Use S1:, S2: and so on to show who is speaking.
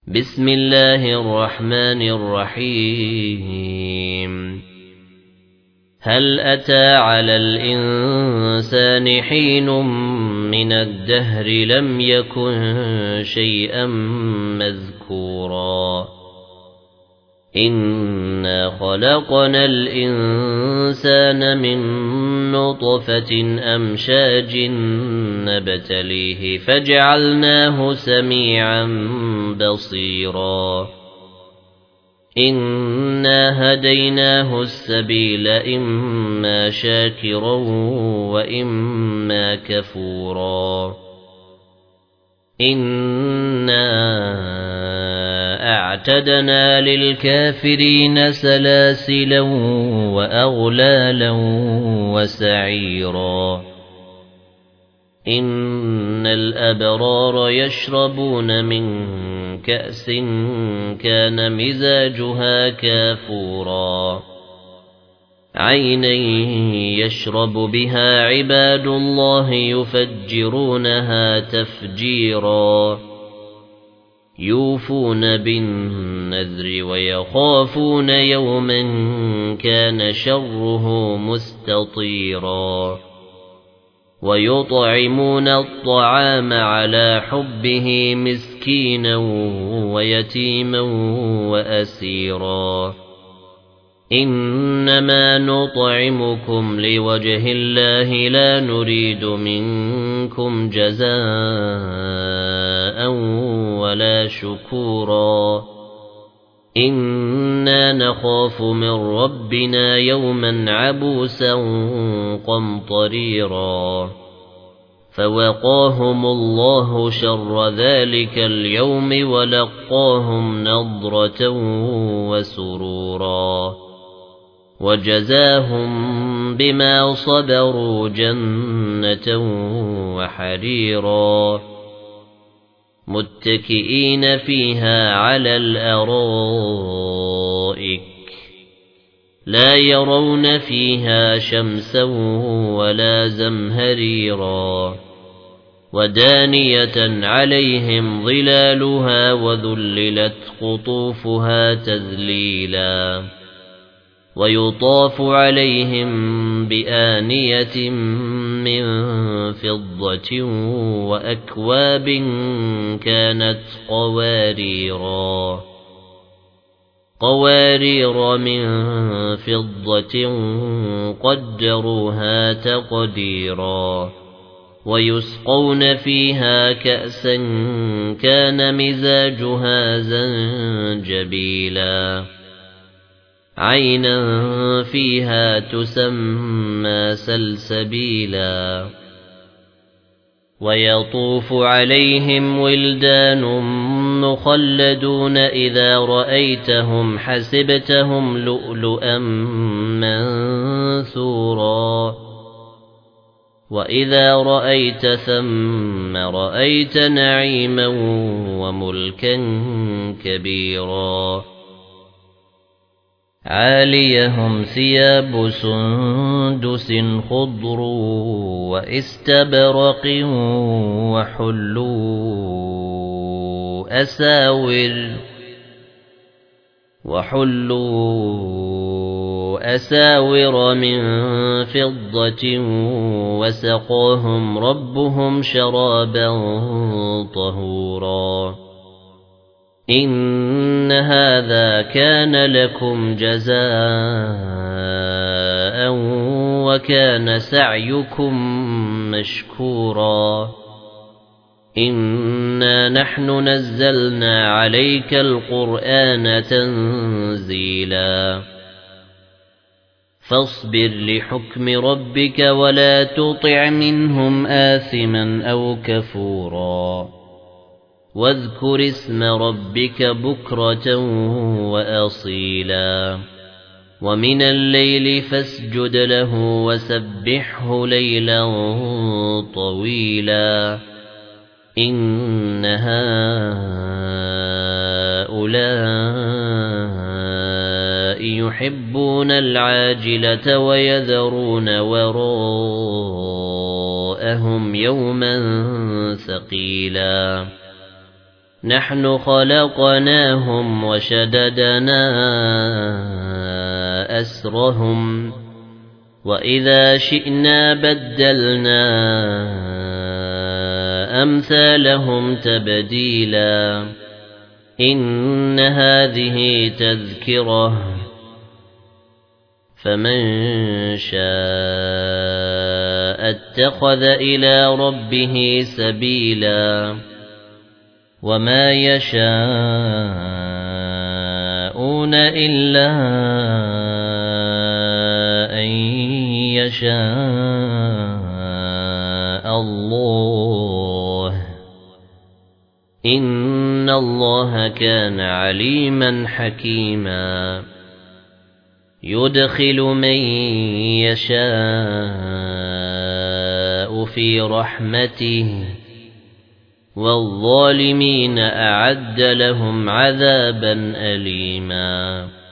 S1: بسم الله الرحمن الرحيم هل أتى على الإنسان حين من الدهر لم يكن شيئا مذكورا إنا خلقنا الإنسان من نطفة أمشاج نبتليه فجعلناه سميعا بصيرا إنا هديناه السبيل إما شاكرا وإما كفورا إنا أعتدنا للكافرين سلاسلا وأغلالا وسعيرا إن الأبرار يشربون من كأس كان مزاجها كافورا عينا يشرب بها عباد الله يفجرونها تفجيرا يوفون بالنذر ويخافون يوما كان شره مستطيرا ويطعمون الطعام على حبه مسكينا ويتيما وأسيرا إنما نطعمكم لوجه الله لا نريد منكم جزاء ولا شكورا إنا نخاف من ربنا يوما عبوسا قمطريرا فوقاهم الله شر ذلك اليوم ولقاهم نضرة وسرورا وجزاهم بما صبروا جنة وحريرا متكئين فيها على الأرائك لا يرون فيها شمسا ولا زمهريرا ودانية عليهم ظلالها وذللت قطوفها تذليلا ويطاف عليهم بآنية من فضة وأكواب كانت قوارير من فضة قدروها تقديرا ويسقون فيها كأسا كان مزاجها زنجبيلا عينا فيها تسمى سلسبيلا ويطوف عليهم ولدان مخلدون إذا رأيتهم حسبتهم لؤلؤا منثورا وإذا رأيت ثم رأيت نعيما وملكا كبيرا عاليهم ثياب سندس خضر واستبرق وحلوا أساور من فضة وسقاهم ربهم شرابا طهورا إن هذا كان لكم جزاء وكان سعيكم مشكورا إنا نحن نزلنا عليك القرآن تنزيلا فاصبر لحكم ربك ولا تطع منهم آثما أو كفورا واذكر اسم ربك بكرة وأصيلا ومن الليل فاسجد له وسبحه ليلا طويلا إن هؤلاء يحبون العاجلة ويذرون وراءهم يوما ثقيلا نحن خلقناهم وشددنا أسرهم وإذا شئنا بدلنا أمثالهم تبديلا إن هذه تذكرة فمن شاء اتخذ إلى ربه سبيلا وما يشاءون إلا أن يشاء الله إن الله كان عليما حكيما يدخل من يشاء في رحمته والظالمين أعد لهم عذابا أليما